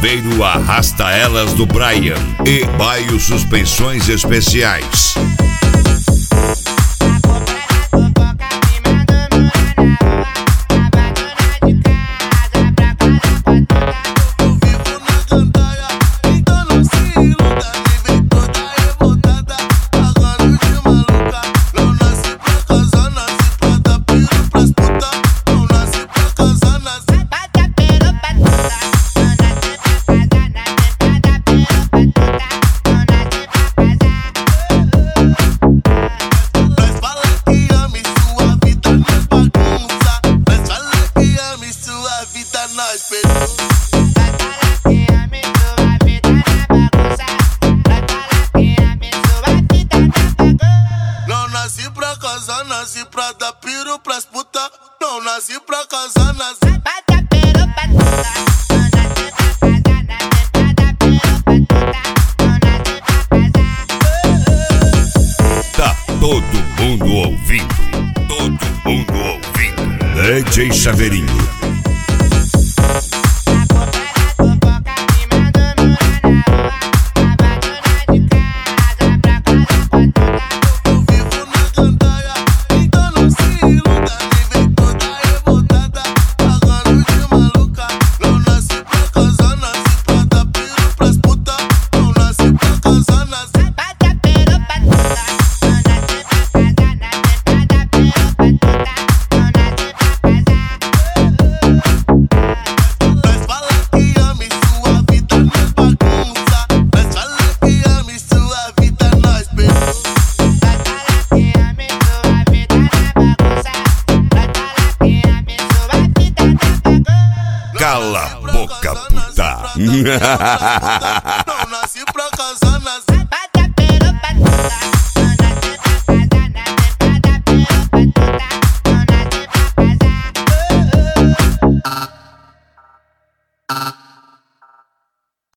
Chaveiro Arrasta Elas do Brian e Baio Suspensões Especiais. Nasci pra dar piro pras puta. Não nasci pra casar, nasci pra dar piro pra puta. Tá todo mundo ouvindo. Todo mundo ouvindo. DJ Chaveirinho. Cala a boca, puta. Não nasci pra casar, nasci